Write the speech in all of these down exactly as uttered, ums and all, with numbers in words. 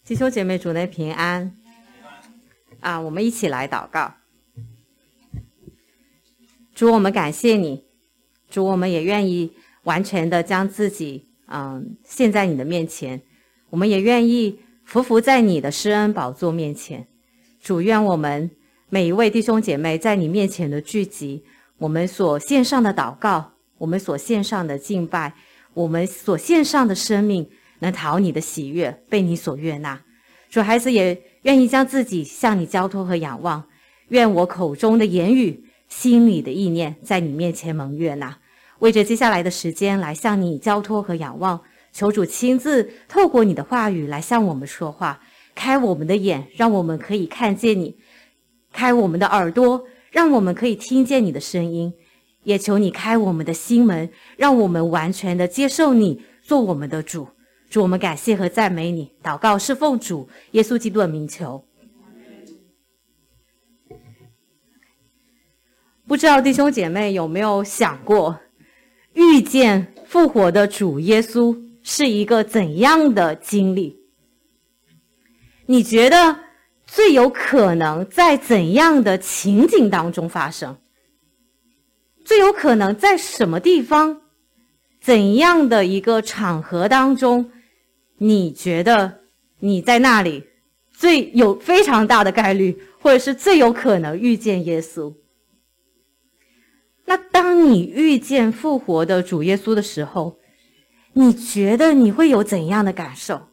弟兄姐妹，主内平安啊！我们一起来祷告。主，我们感谢你，主，我们也愿意完全的将自己嗯献在你的面前，我们也愿意匍匐在你的施恩宝座面前。主，愿我们每一位弟兄姐妹在你面前的聚集，我们所献上的祷告，我们所献上的敬拜，我们所献上的生命，能讨你的喜悦，被你所悦纳。主，孩子也愿意将自己向你交托和仰望，愿我口中的言语，心里的意念，在你面前蒙悦纳。为着接下来的时间来向你交托和仰望，求主亲自透过你的话语来向我们说话，开我们的眼，让我们可以看见你，开我们的耳朵，让我们可以听见你的声音，也求你开我们的心门，让我们完全的接受你做我们的主。主，我们感谢和赞美你，祷告是奉主耶稣基督的名求。不知道弟兄姐妹有没有想过，遇见复活的主耶稣是一个怎样的经历？你觉得最有可能在怎样的情景当中发生？最有可能在什么地方？怎样的一个场合当中，你觉得你在那里最有非常大的概率，或者是最有可能遇见耶稣？那当你遇见复活的主耶稣的时候，你觉得你会有怎样的感受？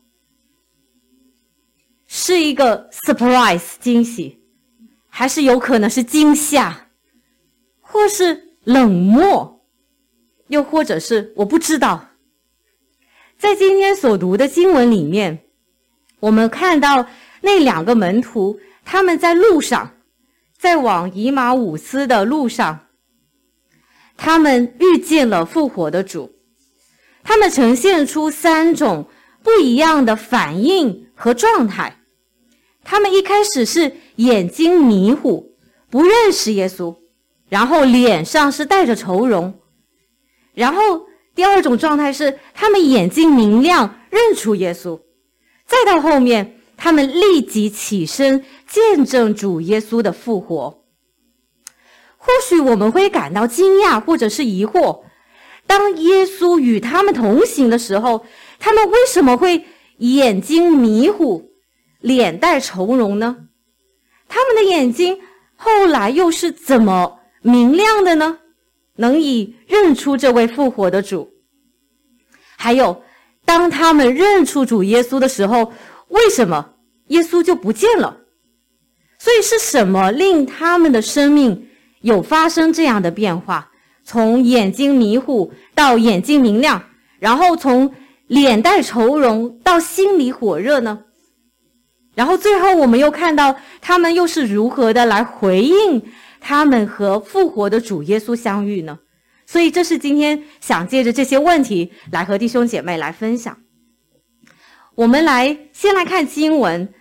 是一个 surprise 惊喜，还是有可能是惊吓，或是冷漠，又或者是我不知道？在今天所读的经文里面，我们看到那两个门徒，他们在路上，在往以马忤斯的路上，他们遇见了复活的主。他们呈现出三种不一样的反应和状态。他们一开始是眼睛迷糊，不认识耶稣，然后脸上是带着愁容。然后第二种状态是他们眼睛明亮，认出耶稣。再到后面，他们立即起身见证主耶稣的复活。或许我们会感到惊讶或者是疑惑，当耶稣与他们同行的时候，他们为什么会眼睛迷糊，脸带愁容呢？他们的眼睛后来又是怎么明亮的呢？能以认出这位复活的主。还有，当他们认出主耶稣的时候，为什么耶稣就不见了？所以是什么令他们的生命有发生这样的变化？从眼睛迷糊到眼睛明亮，然后从脸带愁容到心里火热呢？然后最后我们又看到他们又是如何的来回应他们和复活的主耶稣相遇呢？所以这是今天想借着这些问题来和弟兄姐妹来分享。我们来先来看经文，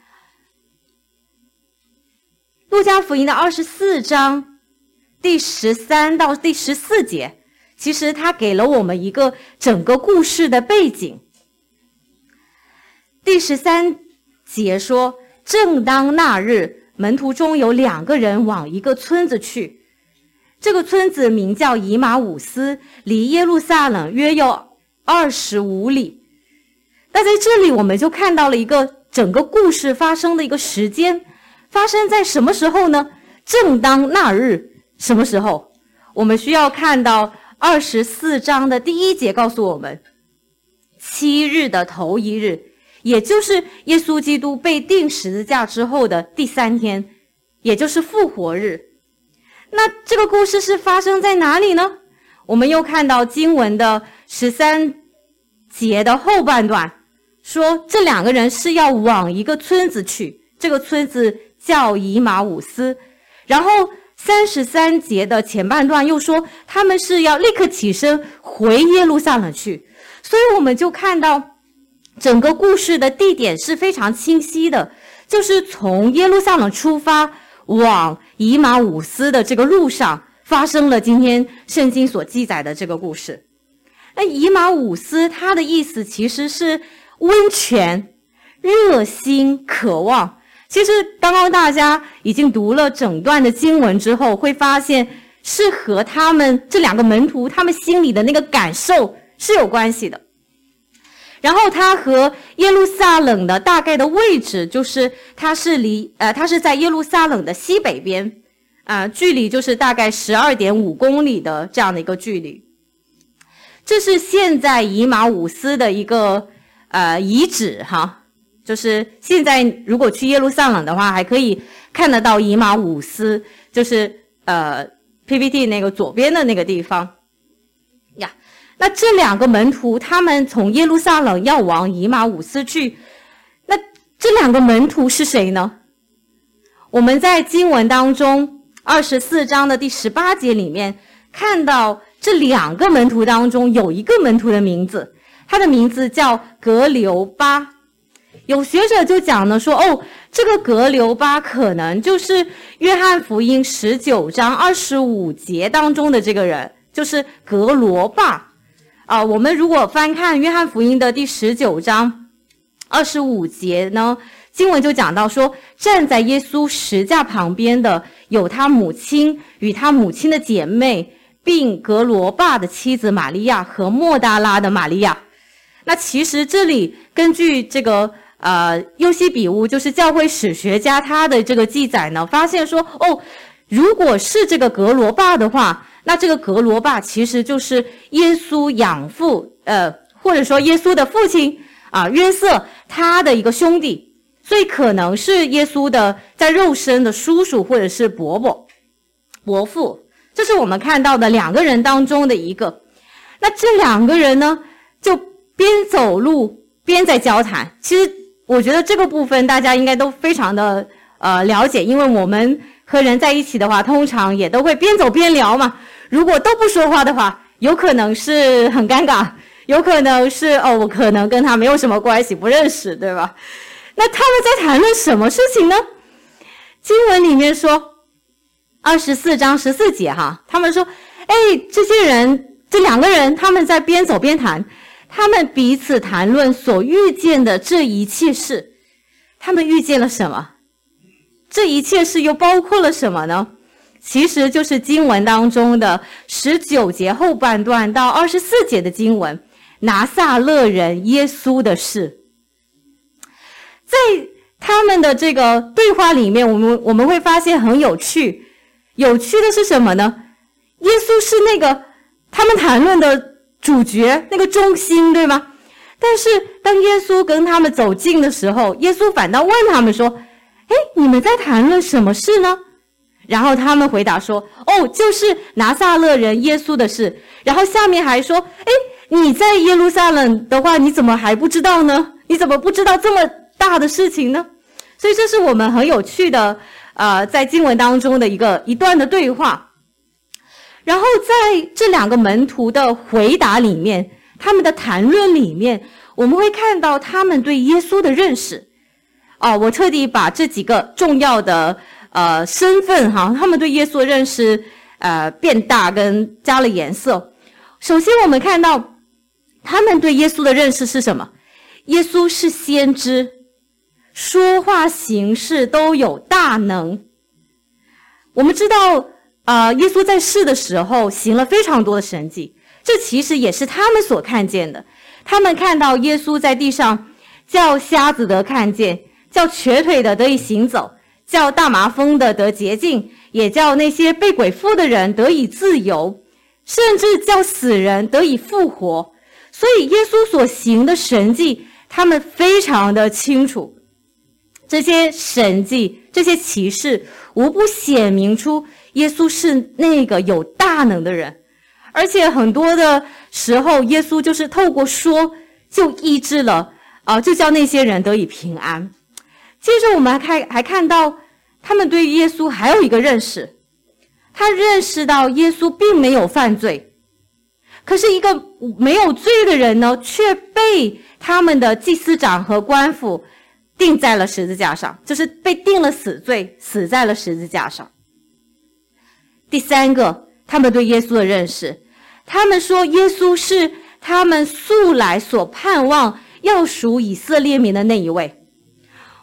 路加福音的二十四章第十三到第十四节，其实它给了我们一个整个故事的背景。第十三节说，正当那日，门徒中有两个人往一个村子去，这个村子名叫以马忤斯，离耶路撒冷约有二十五里。那在这里我们就看到了一个整个故事发生的一个时间，发生在什么时候呢？正当那日，什么时候？我们需要看到二十四章的第一节告诉我们，七日的头一日，也就是耶稣基督被钉十字架之后的第三天，也就是复活日。那这个故事是发生在哪里呢？我们又看到经文的十三节的后半段，说这两个人是要往一个村子去，这个村子叫以马忤斯。然后三十三节的前半段又说他们是要立刻起身回耶路撒冷去。所以我们就看到整个故事的地点是非常清晰的，就是从耶路撒冷出发往以马忤斯的这个路上发生了今天圣经所记载的这个故事。那以马忤斯它的意思其实是温泉， 热心渴望。其实刚刚大家已经读了整段的经文之后，会发现是和他们这两个门徒他们心里的那个感受是有关系的。然后它和耶路撒冷的大概的位置，就是它是离呃它是在耶路撒冷的西北边，啊、呃，距离就是大概 十二点五公里的这样的一个距离。这是现在以马忤斯的一个呃遗址哈，就是现在如果去耶路撒冷的话，还可以看得到以马忤斯，就是呃 P P T 那个左边的那个地方呀。那这两个门徒他们从耶路撒冷要往以马忤斯去，那这两个门徒是谁呢？我们在经文当中二十四章的第十八节里面看到这两个门徒当中有一个门徒的名字，他的名字叫革流巴。有学者就讲呢说，哦，这个革流巴可能就是约翰福音十九章二十五节当中的这个人，就是革罗巴。啊，我们如果翻看约翰福音的第十九章二十五节呢，经文就讲到说，站在耶稣石架旁边的有他母亲与他母亲的姐妹，并革罗巴的妻子玛利亚和莫大拉的玛利亚。那其实这里根据这个呃尤西比乌，就是教会史学家他的这个记载呢，发现说，哦，如果是这个革罗巴的话，那这个革罗巴其实就是耶稣养父，呃，或者说耶稣的父亲啊，约瑟他的一个兄弟，所以可能是耶稣的在肉身的叔叔或者是伯伯、伯父。这是我们看到的两个人当中的一个。那这两个人呢，就边走路边在交谈。其实我觉得这个部分大家应该都非常的呃了解，因为我们和人在一起的话，通常也都会边走边聊嘛。如果都不说话的话，有可能是很尴尬，有可能是哦，我可能跟他没有什么关系，不认识，对吧？那他们在谈论什么事情呢？经文里面说二十四章十四节哈，他们说，哎，这些人，这两个人，他们在边走边谈，他们彼此谈论所遇见的这一切事。他们遇见了什么？这一切事又包括了什么呢？其实就是经文当中的十九节后半段到二十四节的经文，拿撒勒人耶稣的事。在他们的这个对话里面，我们我们会发现很有趣。有趣的是什么呢？耶稣是那个他们谈论的主角，那个中心，对吗？但是当耶稣跟他们走近的时候，耶稣反倒问他们说，诶，你们在谈论什么事呢？然后他们回答说，哦，就是拿撒勒人耶稣的事。然后下面还说，诶，你在耶路撒冷的话，你怎么还不知道呢？你怎么不知道这么大的事情呢？所以这是我们很有趣的呃，在经文当中的一个一段的对话。然后在这两个门徒的回答里面，他们的谈论里面，我们会看到他们对耶稣的认识。哦，我特地把这几个重要的呃身份哈，他们对耶稣的认识呃变大跟加了颜色。首先我们看到他们对耶稣的认识是什么？耶稣是先知，说话行事都有大能。我们知道呃，耶稣在世的时候行了非常多的神迹，这其实也是他们所看见的。他们看到耶稣在地上叫瞎子得看见，叫瘸腿的得以行走，叫大麻风的得洁净，也叫那些被鬼附的人得以自由，甚至叫死人得以复活。所以耶稣所行的神迹，他们非常的清楚。这些神迹，这些奇事，无不显明出耶稣是那个有大能的人。而且很多的时候，耶稣就是透过说就医治了啊、呃，就叫那些人得以平安。接着我们还看还看到他们对耶稣还有一个认识，他认识到耶稣并没有犯罪，可是一个没有罪的人呢，却被他们的祭司长和官府钉在了十字架上，就是被定了死罪，死在了十字架上。第三个，他们对耶稣的认识，他们说耶稣是他们素来所盼望要属以色列民的那一位。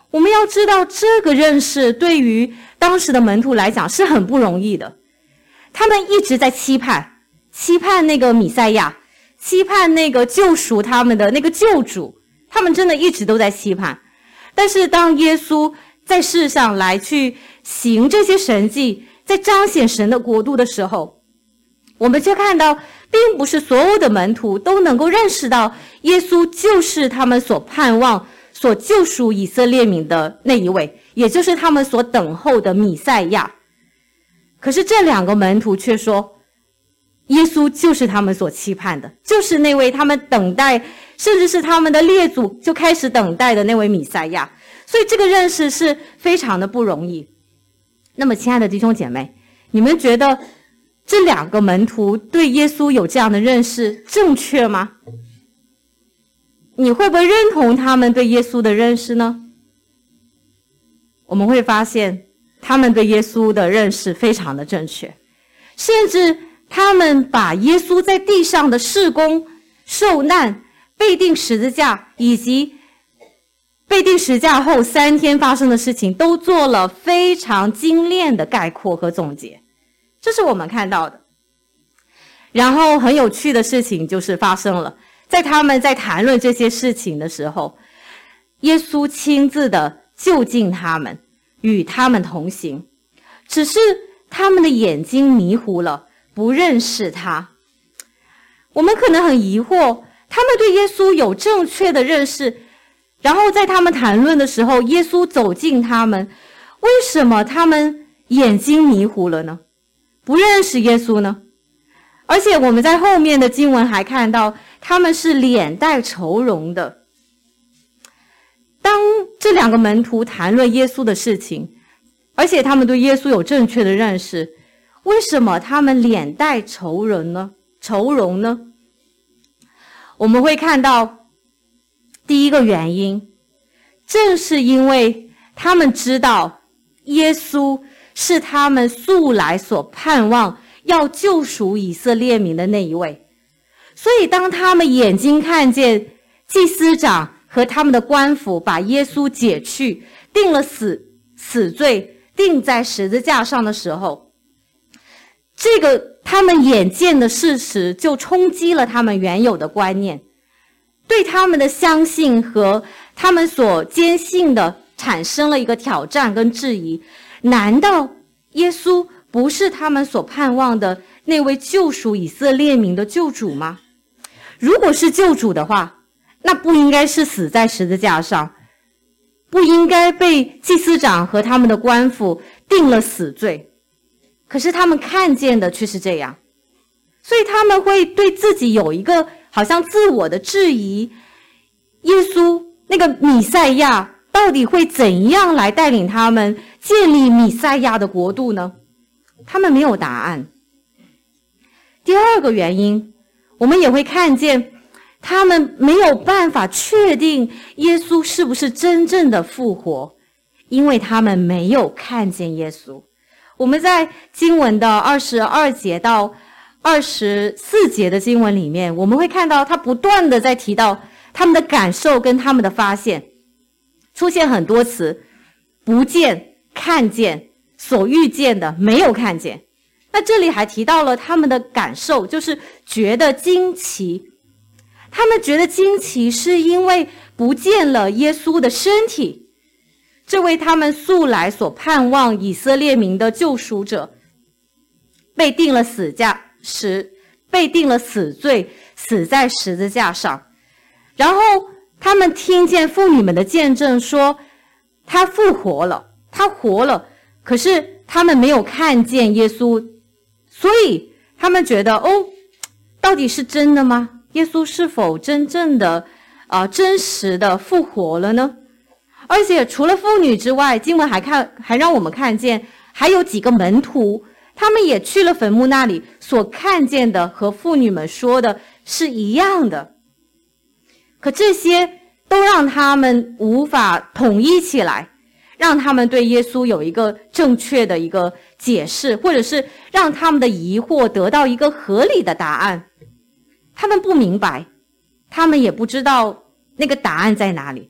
我们要知道，这个认识对于当时的门徒来讲是很不容易的。他们一直在期盼，期盼那个弥赛亚，期盼那个救赎他们的那个救主，他们真的一直都在期盼。但是当耶稣在世上来去行这些神迹，在彰显神的国度的时候，我们却看到并不是所有的门徒都能够认识到耶稣就是他们所盼望所救赎以色列民的那一位，也就是他们所等候的弥赛亚。可是这两个门徒却说，耶稣就是他们所期盼的，就是那位他们等待，甚至是他们的列祖就开始等待的那位弥赛亚。所以这个认识是非常的不容易。那么亲爱的弟兄姐妹，你们觉得这两个门徒对耶稣有这样的认识正确吗？你会不会认同他们对耶稣的认识呢？我们会发现他们对耶稣的认识非常的正确，甚至他们把耶稣在地上的事工、受难、被钉十字架以及被钉十字架后三天发生的事情都做了非常精炼的概括和总结，这是我们看到的。然后很有趣的事情就是发生了，在他们在谈论这些事情的时候，耶稣亲自的就近他们，与他们同行，只是他们的眼睛迷糊了，不认识他。我们可能很疑惑，他们对耶稣有正确的认识，然后在他们谈论的时候，耶稣走近他们，为什么他们眼睛迷糊了呢？不认识耶稣呢？而且我们在后面的经文还看到，他们是脸带愁容的。当这两个门徒谈论耶稣的事情，而且他们对耶稣有正确的认识，为什么他们脸带愁容呢？愁容呢？我们会看到第一个原因，正是因为他们知道耶稣是他们素来所盼望要救赎以色列民的那一位，所以当他们眼睛看见祭司长和他们的官府把耶稣解去，定了死死罪，钉在十字架上的时候，这个他们眼见的事实就冲击了他们原有的观念，对他们的相信和他们所坚信的产生了一个挑战跟质疑。难道耶稣不是他们所盼望的那位救赎以色列民的救主吗？如果是救主的话，那不应该是死在十字架上，不应该被祭司长和他们的官府定了死罪。可是他们看见的却是这样，所以他们会对自己有一个好像自我的质疑，耶稣那个弥赛亚到底会怎样来带领他们建立弥赛亚的国度呢？他们没有答案。第二个原因，我们也会看见他们没有办法确定耶稣是不是真正的复活，因为他们没有看见耶稣。我们在经文的二十二节到二十四节的经文里面，我们会看到他不断的在提到他们的感受跟他们的发现，出现很多词，不见、看见、所遇见的、没有看见。那这里还提到了他们的感受，就是觉得惊奇。他们觉得惊奇是因为不见了耶稣的身体，这位他们素来所盼望以色列民的救赎者，被定了死架时，被定了死罪，死在十字架上。然后他们听见妇女们的见证说，他复活了，他活了，可是他们没有看见耶稣，所以他们觉得，哦，到底是真的吗？耶稣是否真正的、呃、真实的复活了呢？而且除了妇女之外，经文还看还让我们看见还有几个门徒，他们也去了坟墓那里，所看见的和妇女们说的是一样的。可这些都让他们无法统一起来，让他们对耶稣有一个正确的一个解释，或者是让他们的疑惑得到一个合理的答案。他们不明白，他们也不知道那个答案在哪里，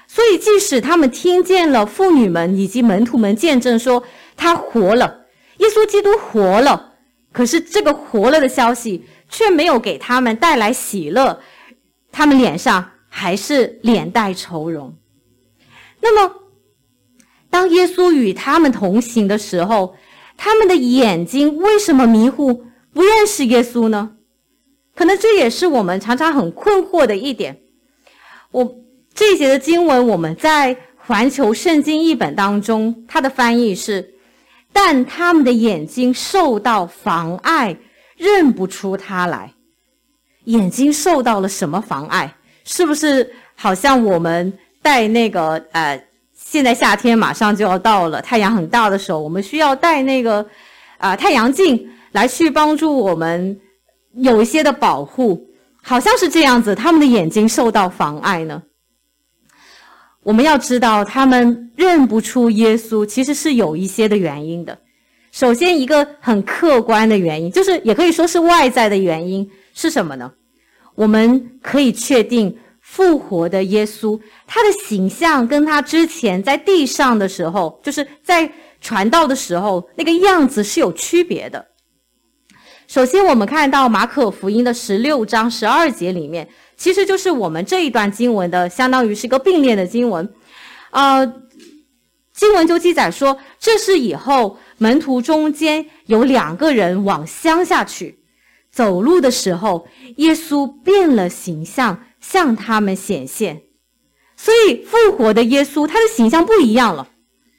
所以即使他们听见了妇女们以及门徒们见证说他活了，耶稣基督活了，可是这个活了的消息却没有给他们带来喜乐，他们脸上还是脸带愁容。那么当耶稣与他们同行的时候，他们的眼睛为什么迷糊，不认识耶稣呢？可能这也是我们常常很困惑的一点。我这一节的经文，我们在环球圣经译本当中，它的翻译是，但他们的眼睛受到妨碍，认不出他来。眼睛受到了什么妨碍？是不是好像我们戴那个呃，现在夏天马上就要到了，太阳很大的时候，我们需要戴那个啊、呃、太阳镜来去帮助我们有一些的保护，好像是这样子，他们的眼睛受到妨碍呢。我们要知道，他们认不出耶稣，其实是有一些的原因的。首先，一个很客观的原因，就是也可以说是外在的原因，是什么呢？我们可以确定，复活的耶稣，他的形象跟他之前在地上的时候，就是在传道的时候，那个样子是有区别的。首先，我们看到马可福音的十六章十二节里面，其实就是我们这一段经文的，相当于是一个并列的经文。呃，经文就记载说，这是以后门徒中间有两个人往乡下去，走路的时候，耶稣变了形象，向他们显现。所以复活的耶稣，他的形象不一样了。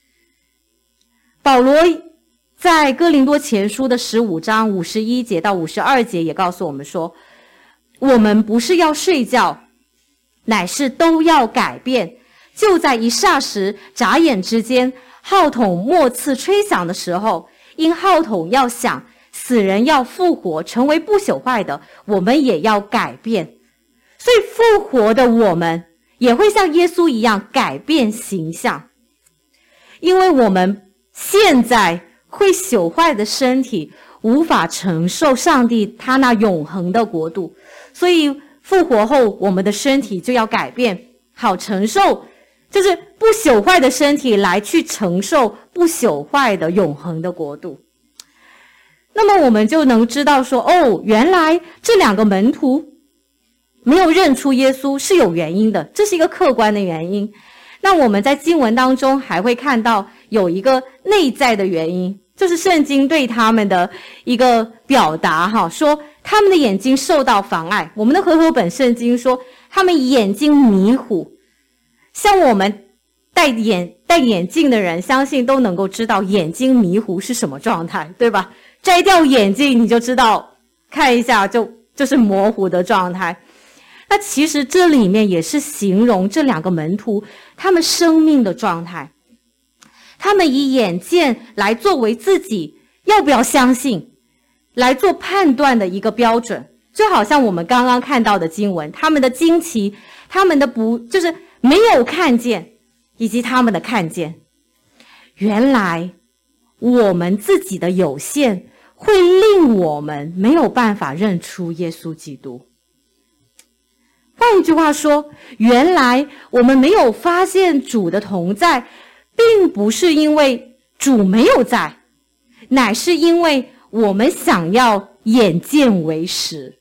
保罗在哥林多前书的十五章五十一节到五十二节也告诉我们说，我们不是要睡觉，乃是都要改变，就在一霎时眨眼之间，号筒末次吹响的时候，因号筒要响，死人要复活，成为不朽坏的，我们也要改变。所以复活的我们也会像耶稣一样改变形象，因为我们现在会朽坏的身体无法承受上帝他那永恒的国度，所以复活后我们的身体就要改变，好承受就是不朽坏的身体来去承受不朽坏的永恒的国度。那么我们就能知道说，哦，原来这两个门徒没有认出耶稣是有原因的，这是一个客观的原因。那我们在经文当中还会看到有一个内在的原因，就是圣经对他们的一个表达哈，说他们的眼睛受到妨碍。我们的和合本圣经说他们眼睛迷糊，像我们戴眼戴眼镜的人相信都能够知道眼睛迷糊是什么状态，对吧？摘掉眼镜你就知道，看一下就就是模糊的状态。那其实这里面也是形容这两个门徒他们生命的状态，他们以眼见来作为自己要不要相信来做判断的一个标准，就好像我们刚刚看到的经文，他们的惊奇，他们的不就是没有看见，以及他们的看见。原来我们自己的有限会令我们没有办法认出耶稣基督。换一句话说，原来我们没有发现主的同在，并不是因为主没有在，乃是因为我们想要眼见为实。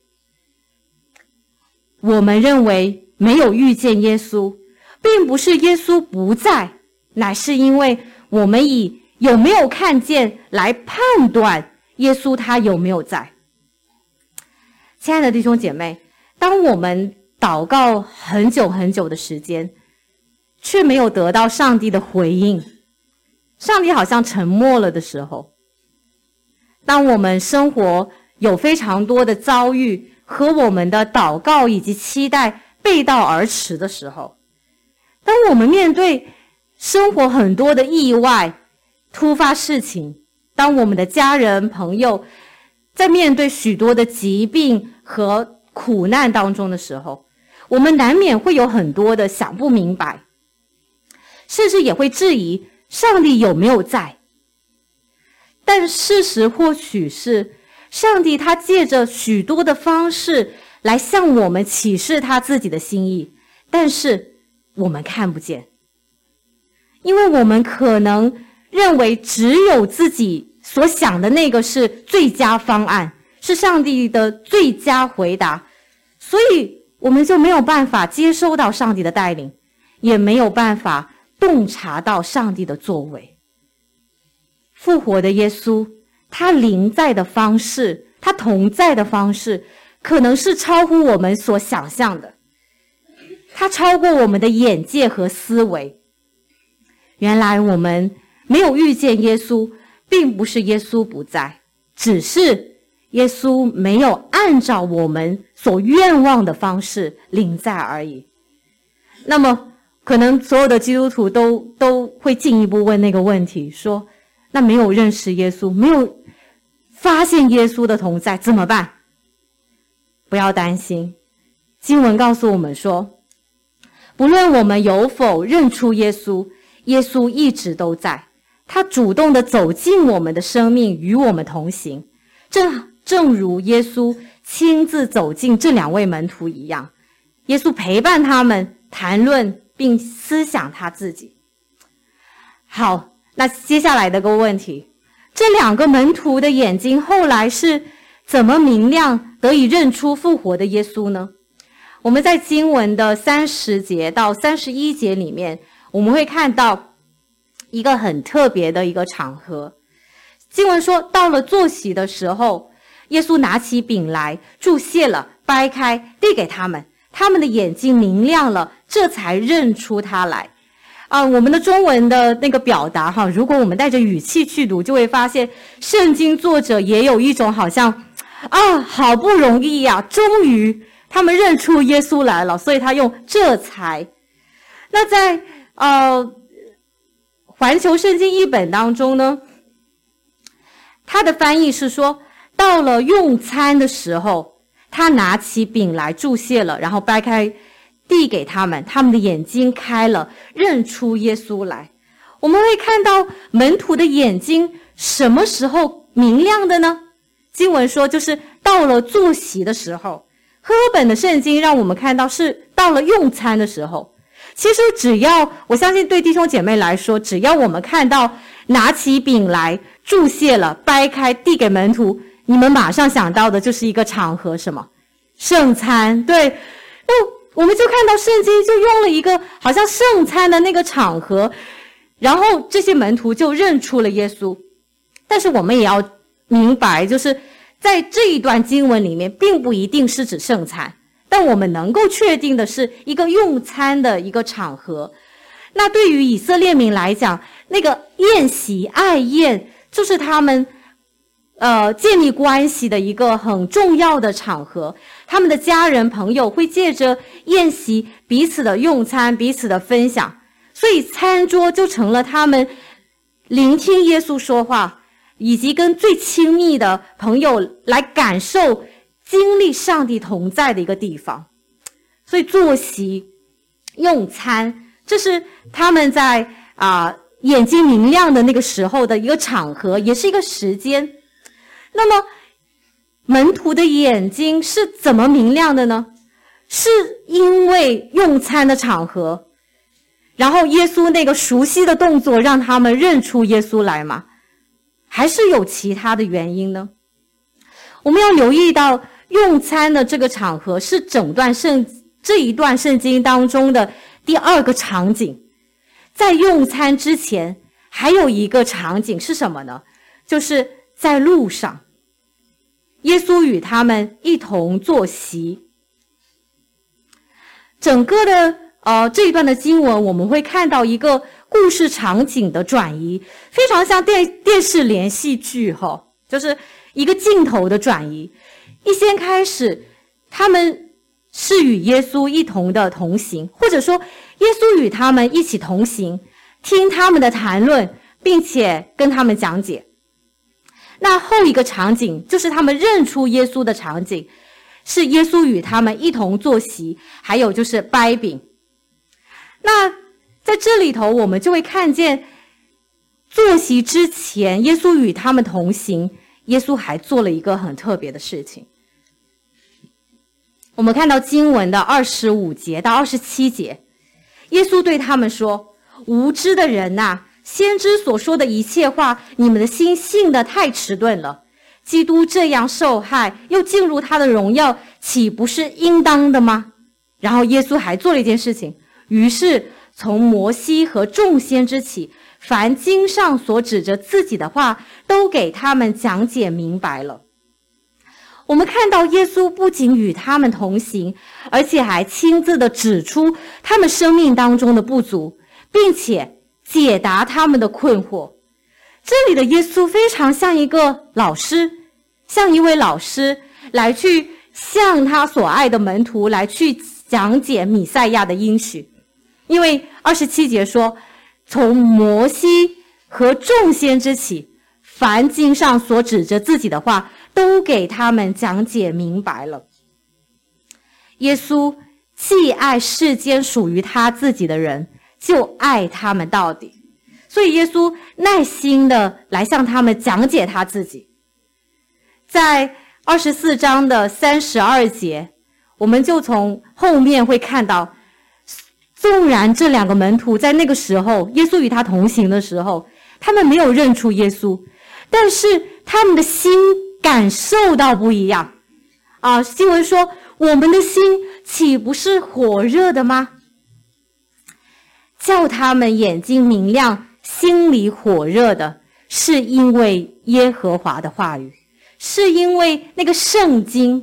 我们认为没有遇见耶稣，并不是耶稣不在，乃是因为我们以有没有看见来判断耶稣他有没有在。亲爱的弟兄姐妹，当我们祷告很久很久的时间，却没有得到上帝的回应，上帝好像沉默了的时候，当我们生活有非常多的遭遇和我们的祷告以及期待背道而驰的时候，当我们面对生活很多的意外突发事情，当我们的家人朋友在面对许多的疾病和苦难当中的时候，我们难免会有很多的想不明白，甚至也会质疑上帝有没有在。但事实或许是上帝他借着许多的方式来向我们启示他自己的心意，但是我们看不见，因为我们可能认为只有自己所想的那个是最佳方案，是上帝的最佳回答，所以我们就没有办法接收到上帝的带领，也没有办法洞察到上帝的作为。复活的耶稣，他临在的方式，他同在的方式，可能是超乎我们所想象的，他超过我们的眼界和思维。原来我们没有遇见耶稣，并不是耶稣不在，只是耶稣没有按照我们所愿望的方式临在而已。那么可能所有的基督徒都都会进一步问那个问题，说那没有认识耶稣，没有发现耶稣的同在怎么办？不要担心，经文告诉我们说，不论我们有否认出耶稣，耶稣一直都在，他主动地走进我们的生命，与我们同行，正正如耶稣亲自走进这两位门徒一样，耶稣陪伴他们谈论并思想他自己。好，那接下来的个问题，这两个门徒的眼睛后来是怎么明亮，得以认出复活的耶稣呢？我们在经文的三十节到三十一节里面，我们会看到一个很特别的一个场合。经文说，到了坐席的时候，耶稣拿起饼来，祝谢了，掰开，递给他们，他们的眼睛明亮了，这才认出他来。啊，我们的中文的那个表达哈，如果我们带着语气去读，就会发现圣经作者也有一种好像啊，好不容易呀、啊，终于他们认出耶稣来了，所以他用这才。那在呃环球圣经译本当中呢，他的翻译是说，到了用餐的时候，他拿起饼来祝谢了，然后掰开递给他们，他们的眼睛开了，认出耶稣来。我们会看到门徒的眼睛什么时候明亮的呢？经文说就是到了坐席的时候。和合本的圣经让我们看到是到了用餐的时候。其实只要，我相信对弟兄姐妹来说，只要我们看到拿起饼来祝谢了，掰开递给门徒，你们马上想到的就是一个场合，什么？圣餐。对，哦，我们就看到圣经就用了一个好像圣餐的那个场合，然后这些门徒就认出了耶稣。但是我们也要明白，就是在这一段经文里面并不一定是指圣餐，但我们能够确定的是一个用餐的一个场合。那对于以色列民来讲，那个宴席爱宴就是他们呃建立关系的一个很重要的场合，他们的家人朋友会借着宴席彼此的用餐，彼此的分享，所以餐桌就成了他们聆听耶稣说话，以及跟最亲密的朋友来感受经历上帝同在的一个地方。所以坐席用餐，这是他们在啊、呃、眼睛明亮的那个时候的一个场合，也是一个时间。那么门徒的眼睛是怎么明亮的呢？是因为用餐的场合，然后耶稣那个熟悉的动作让他们认出耶稣来吗？还是有其他的原因呢？我们要留意到用餐的这个场合是整段圣这一段圣经当中的第二个场景。在用餐之前还有一个场景是什么呢？就是在路上，耶稣与他们一同坐席。整个的呃这一段的经文，我们会看到一个故事场景的转移，非常像电电视连续剧哈、哦，就是一个镜头的转移。一先开始，他们是与耶稣一同的同行，或者说耶稣与他们一起同行，听他们的谈论，并且跟他们讲解。那后一个场景就是他们认出耶稣的场景，是耶稣与他们一同坐席，还有就是掰饼。那在这里头我们就会看见，坐席之前耶稣与他们同行，耶稣还做了一个很特别的事情。我们看到经文的二十五节到二十七节， 耶稣对他们说，无知的人啊，先知所说的一切话，你们的心信得太迟钝了。基督这样受害，又进入他的荣耀，岂不是应当的吗？然后耶稣还做了一件事情，于是从摩西和众先知起，凡经上所指着自己的话，都给他们讲解明白了。我们看到耶稣不仅与他们同行，而且还亲自的指出他们生命当中的不足，并且解答他们的困惑。这里的耶稣非常像一个老师，像一位老师来去向他所爱的门徒来去讲解弥赛亚的应许。因为二十七节说，从摩西和众先知起，凡经上所指着自己的话，都给他们讲解明白了。耶稣既爱世间属于他自己的人，就爱他们到底。所以耶稣耐心的来向他们讲解他自己。在二十四章的三十二节，我们就从后面会看到，纵然这两个门徒在那个时候，耶稣与他同行的时候，他们没有认出耶稣，但是他们的心感受到不一样啊！经文说，我们的心岂不是火热的吗？叫他们眼睛明亮，心里火热的，是因为耶和华的话语，是因为那个圣经，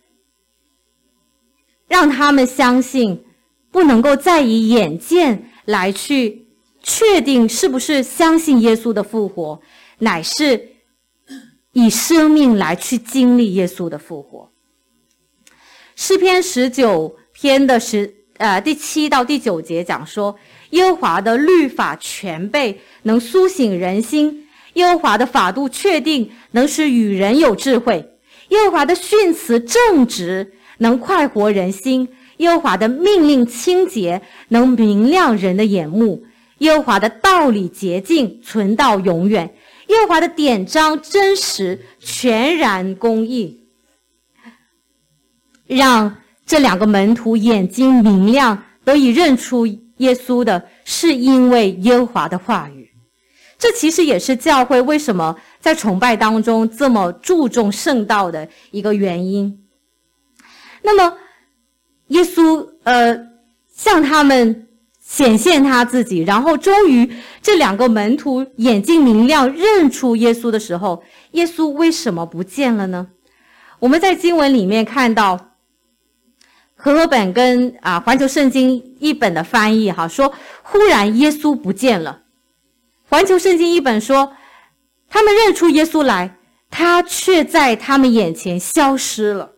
让他们相信，不能够再以眼见来去确定是不是相信耶稣的复活，乃是以生命来去经历耶稣的复活。诗篇十九篇的十呃第七到第九节讲说，耶和华的律法全备，能苏醒人心；耶和华的法度确定，能使与人有智慧；耶和华的训词正直，能快活人心；耶和华的命令清洁，能明亮人的眼目；耶和华的道理洁净，存到永远；耶和华的典章真实，全然公义。让这两个门徒眼睛明亮，得以认出耶稣的，是因为耶和华的话语。这其实也是教会为什么在崇拜当中这么注重圣道的一个原因。那么耶稣呃向他们显现他自己，然后终于这两个门徒眼睛明亮，认出耶稣的时候，耶稣为什么不见了呢？我们在经文里面看到和合本跟啊环球圣经译本的翻译哈说，忽然耶稣不见了。环球圣经译本说，他们认出耶稣来，他却在他们眼前消失了。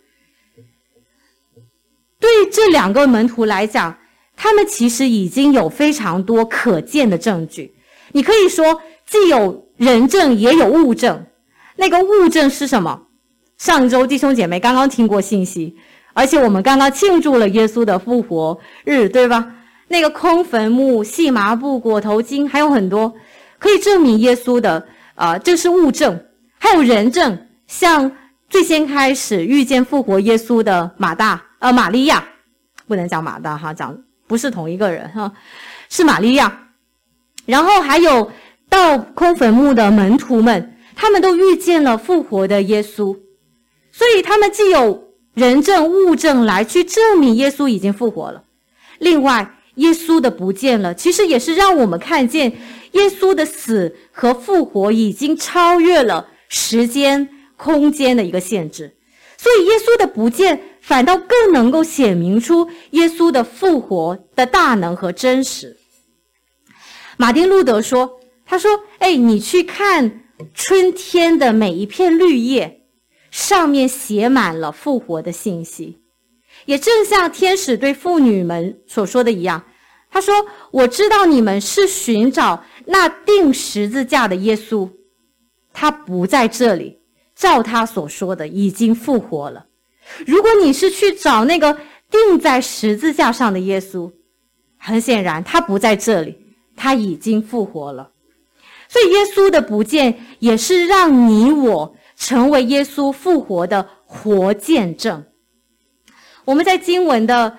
对这两个门徒来讲，他们其实已经有非常多可见的证据。你可以说既有人证也有物证。那个物证是什么？上周弟兄姐妹刚刚听过信息，而且我们刚刚庆祝了耶稣的复活日，对吧？那个空坟墓、细麻布、裹头巾，还有很多可以证明耶稣的啊、呃，这是物证。还有人证，像最先开始遇见复活耶稣的马大呃玛利亚，不能讲马大哈，讲不是同一个人哈，是玛利亚。然后还有到空坟墓的门徒们，他们都遇见了复活的耶稣，所以他们既有人证物证来去证明耶稣已经复活了。另外，耶稣的不见了，其实也是让我们看见耶稣的死和复活已经超越了时间、空间的一个限制。所以耶稣的不见反倒更能够显明出耶稣的复活的大能和真实。马丁路德说，他说，哎，你去看春天的每一片绿叶，上面写满了复活的信息。也正像天使对妇女们所说的一样，他说，我知道你们是寻找那钉十字架的耶稣，他不在这里，照他所说的已经复活了。如果你是去找那个钉在十字架上的耶稣，很显然他不在这里，他已经复活了。所以耶稣的不见也是让你我成为耶稣复活的活见证。我们在经文的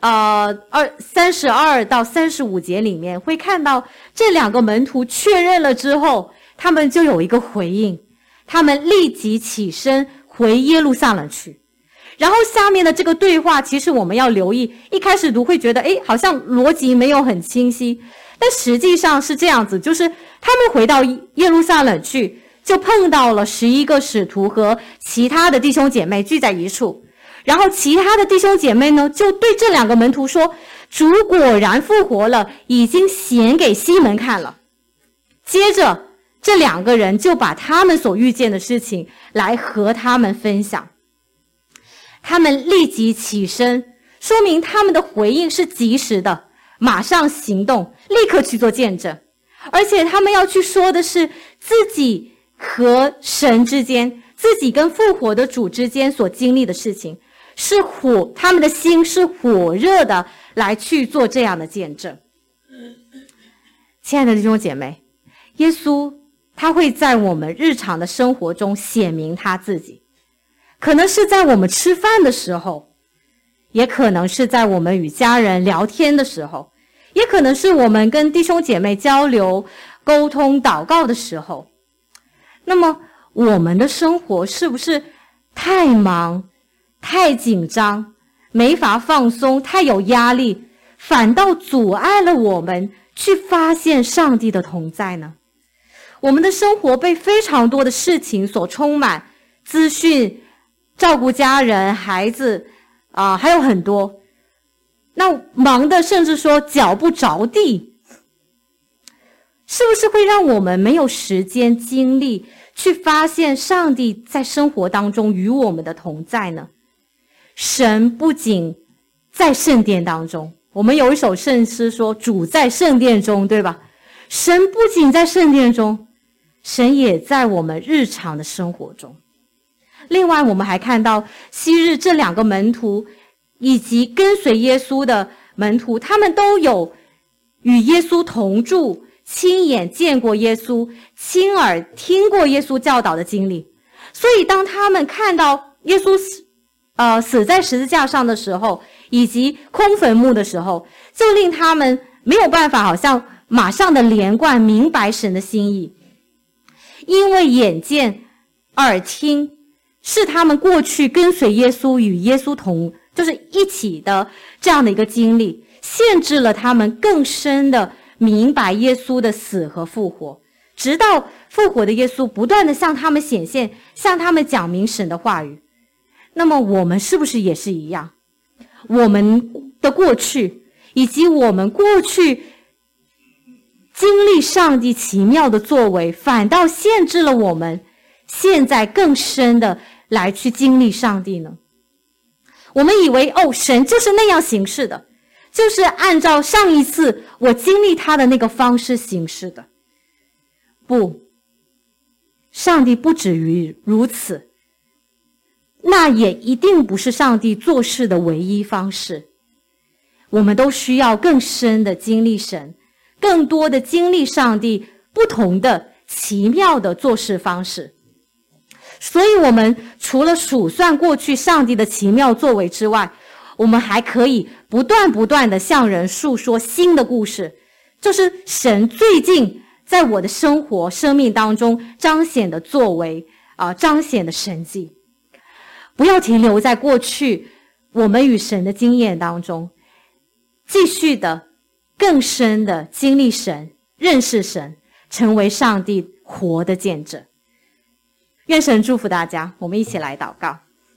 呃二三十二到三十五节里面会看到这两个门徒确认了之后，他们就有一个回应，他们立即起身回耶路撒冷去。然后下面的这个对话，其实我们要留意，一开始读会觉得诶好像逻辑没有很清晰，但实际上是这样子，就是他们回到耶路撒冷去，就碰到了十一个使徒和其他的弟兄姐妹聚在一处。然后其他的弟兄姐妹呢，就对这两个门徒说，主果然复活了，已经显给西门看了。接着这两个人就把他们所遇见的事情来和他们分享。他们立即起身，说明他们的回应是及时的，马上行动，立刻去做见证。而且他们要去说的是自己和神之间，自己跟复活的主之间所经历的事情，是火，他们的心是火热的来去做这样的见证。亲爱的弟兄姐妹，耶稣他会在我们日常的生活中显明他自己，可能是在我们吃饭的时候，也可能是在我们与家人聊天的时候，也可能是我们跟弟兄姐妹交流、沟通、祷告的时候。那么我们的生活是不是太忙、太紧张，没法放松，太有压力，反倒阻碍了我们去发现上帝的同在呢？我们的生活被非常多的事情所充满，资讯、照顾家人、孩子啊、呃，还有很多，那忙的甚至说脚不着地，是不是会让我们没有时间精力去发现上帝在生活当中与我们的同在呢？神不仅在圣殿当中，我们有一首圣诗说主在圣殿中，对吧？神不仅在圣殿中，神也在我们日常的生活中。另外我们还看到昔日这两个门徒以及跟随耶稣的门徒，他们都有与耶稣同住，亲眼见过耶稣，亲耳听过耶稣教导的经历。所以当他们看到耶稣死呃死在十字架上的时候，以及空坟墓的时候，就令他们没有办法好像马上的连贯明白神的心意。因为眼见耳听是他们过去跟随耶稣与耶稣同就是一起的这样的一个经历，限制了他们更深的明白耶稣的死和复活，直到复活的耶稣不断的向他们显现，向他们讲明神的话语。那么我们是不是也是一样？我们的过去以及我们过去经历上帝奇妙的作为，反倒限制了我们现在更深的来去经历上帝呢？我们以为哦，神就是那样行事的，就是按照上一次我经历他的那个方式行事的。不，上帝不止于如此，那也一定不是上帝做事的唯一方式。我们都需要更深的经历神，更多的经历上帝不同的奇妙的做事方式。所以我们除了数算过去上帝的奇妙作为之外，我们还可以不断不断的向人述说新的故事，就是神最近在我的生活生命当中彰显的作为啊、呃，彰显的神迹。不要停留在过去我们与神的经验当中，继续的更深的经历神，认识神，成为上帝活的见证。愿神祝福大家，我们一起来祷告。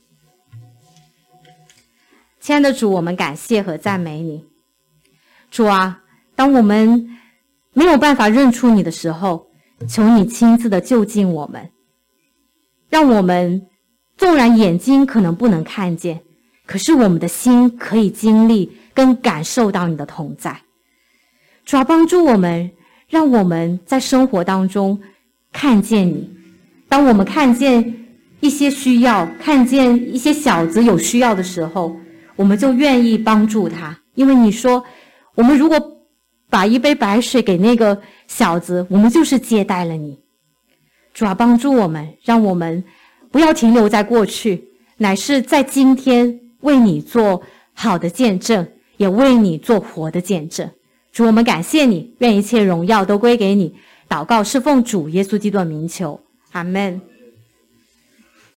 亲爱的主，我们感谢和赞美你。主啊，当我们没有办法认出你的时候，求你亲自的就近我们，让我们纵然眼睛可能不能看见，可是我们的心可以经历跟感受到你的同在。主啊，帮助我们，让我们在生活当中看见你。当我们看见一些需要，看见一些小子有需要的时候，我们就愿意帮助他。因为你说，我们如果把一杯白水给那个小子，我们就是接待了你。主啊，帮助我们，让我们不要停留在过去，乃是在今天为你做好的见证， 也为你做活的见证。主，我们感谢你，愿一切荣耀都归给你。祷告是奉主耶稣基督的名求，阿们。